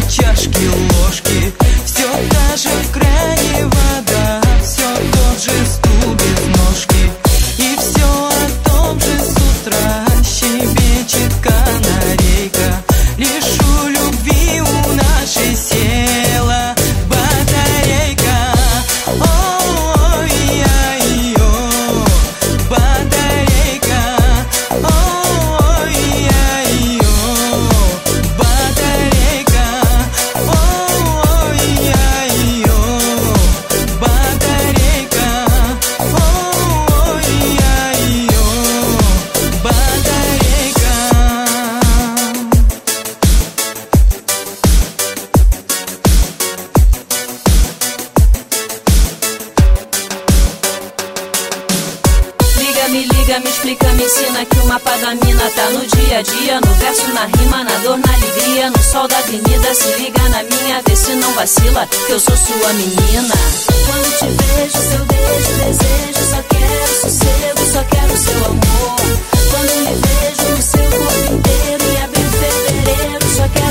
чашки, ложки. Все та же в кране вода, все тот же стул без ножки. И все о том же с утра щебечет канарейка. Лишь у любви у нашей села батарейка. Ой-ой-ой, батарейка. Ой-ой-ой, батарейка. Ой-ой-ой, батарейка. Ой-ой-ой, батарейка. Me liga, me explica, me ensina que o mapa da mina tá no dia a dia, no verso, na rima, na dor, na alegria, no sol da avenida. Se liga na minha, vê se não vacila, que eu sou sua menina. Quando te vejo, seu beijo, desejo, só quero sossego, só quero seu amor. Quando me vejo no seu corpo inteiro e abril fevereiro, só quero